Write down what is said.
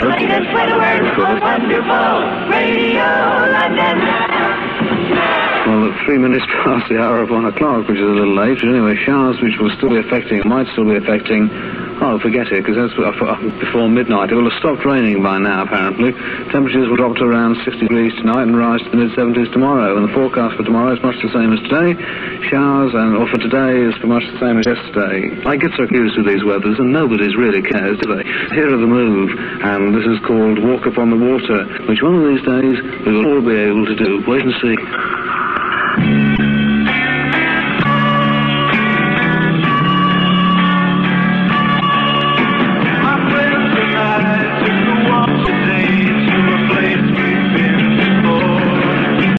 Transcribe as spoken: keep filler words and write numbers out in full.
latest weather words for the wonderful Radio London. Well, at three minutes past the hour of one o'clock, which is a little late, but anyway, showers which will still be affecting, might still be affecting, oh, forget it, because that's before midnight. It will have stopped raining by now, apparently. Temperatures will drop to around sixty degrees tonight and rise to the mid-seventies tomorrow. And the forecast for tomorrow is much the same as today. Showers, and or for today, is for much the same as yesterday. I get so confused with these weathers, and nobody's really cares, do they? Here are the Move, and this is called Walk Upon the Water, which one of these days we will all be able to do. Wait and see.